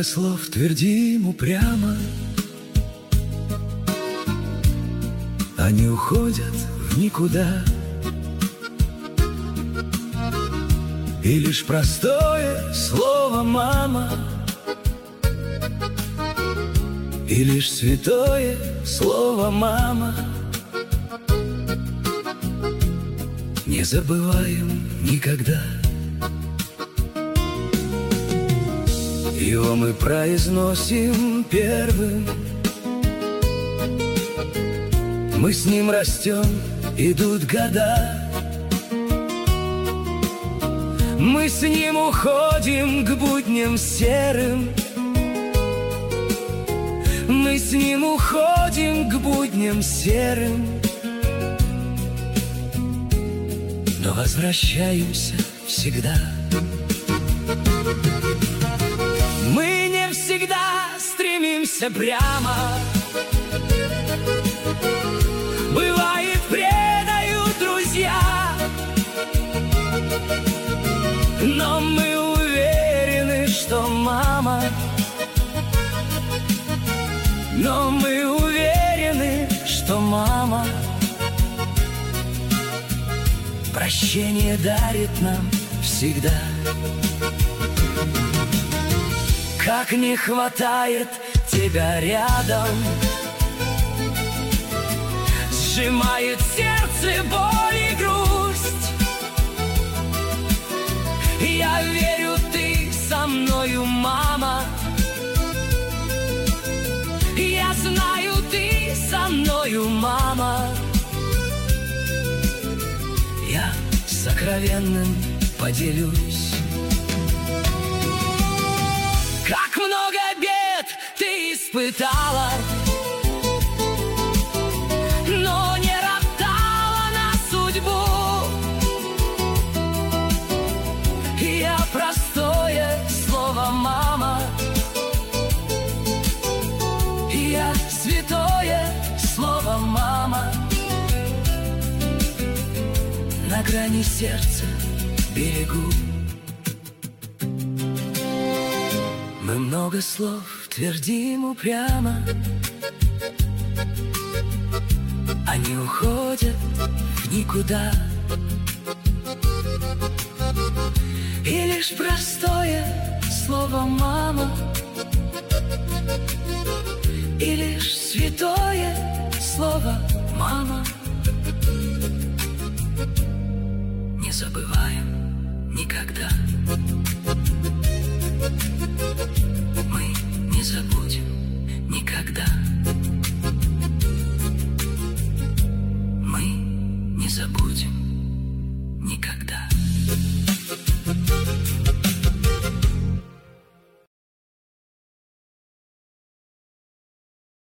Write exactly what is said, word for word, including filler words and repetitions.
много слов твердим упрямо, они уходят в никуда. И лишь простое слово «мама», и лишь святое слово «мама» не забываем никогда. Его мы произносим первым, мы с ним растем, идут года. Мы с ним уходим к будням серым, мы с ним уходим к будням серым, но возвращаемся всегда. Мы не всегда стремимся прямо, бывает, предают друзья, но мы уверены, что мама, но мы уверены, что мама прощение дарит нам всегда. Как не хватает тебя рядом, сжимает сердце боль и грусть. Я верю, ты со мною, мама. Я знаю, ты со мною, мама. Я сокровенным поделюсь. Как много бед ты испытала, но не роптала на судьбу. Я простое слово «мама», я святое слово «мама». На грани сердца берегу. Мы много слов твердим упрямо, они уходят в никуда. И лишь простое слово «мама», и лишь святое слово «мама» не забываем никогда.